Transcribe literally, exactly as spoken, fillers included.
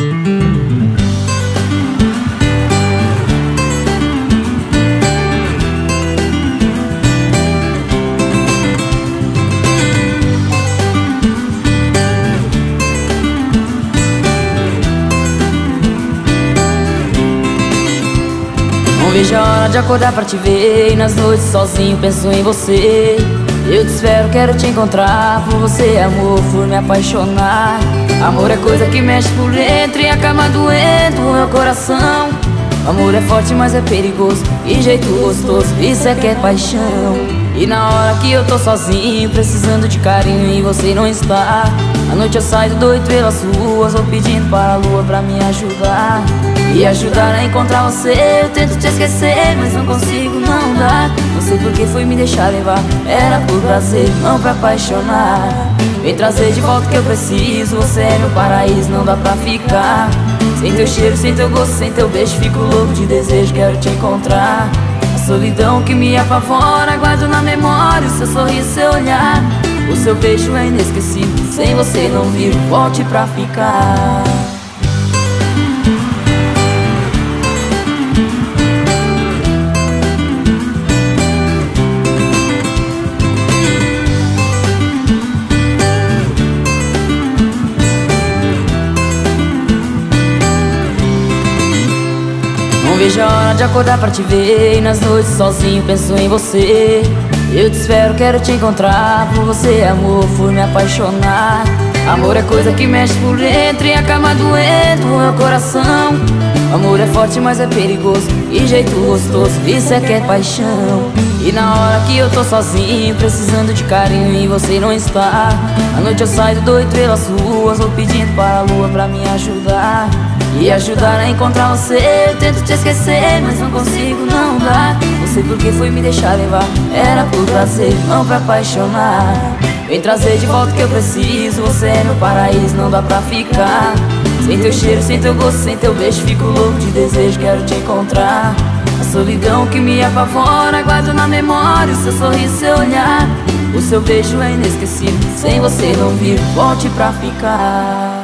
Não vejo a hora de acordar pra te ver, e nas noites sozinho penso em você. Eu te espero, quero te encontrar. Por você, amor, fui me apaixonar. Amor é coisa que mexe por dentro e acaba doendo o meu coração. Amor é forte, mas é perigoso, e jeito gostoso, isso é que é paixão. E na hora que eu tô sozinho, precisando de carinho e você não está, à noite eu saio doido pelas ruas, vou pedindo para a lua pra me ajudar. E ajudar a encontrar você, eu tento te esquecer, mas não consigo, não dá. Não sei por que foi me deixar levar, era por prazer, não pra apaixonar. Vem trazer de volta o que eu preciso, você é meu paraíso, não dá pra ficar. Sem teu cheiro, sem teu gosto, sem teu beijo, fico louco de desejo, quero te encontrar. A solidão que me apavora, guardo na memória o seu sorriso, seu olhar. O seu beijo é inesquecível, sem você não vivo, volte pra ficar. Não vejo a hora de acordar pra te ver, e nas noites sozinho penso em você. Eu te espero, quero te encontrar. Por você, amor, fui me apaixonar. Amor é coisa que mexe por dentro e acaba doendo o meu coração. Amor é forte, mas é perigoso, e jeito gostoso, isso é que é paixão. E na hora que eu tô sozinho, precisando de carinho e você não está, à noite eu saio doido pelas ruas, vou pedindo para a lua pra me ajudar. E ajudar a encontrar você, eu tento te esquecer, mas não consigo, não dá. Não sei por que foi me deixar levar, era por prazer, não pra apaixonar. Vem trazer de volta o que eu preciso, você é meu paraíso, não dá pra ficar. Sem teu cheiro, sem teu gosto, sem teu beijo, fico louco de desejo, quero te encontrar. A solidão que me apavora, guardo na memória o seu sorriso, seu olhar. O seu beijo é inesquecível, sem você não vivo, volte pra ficar.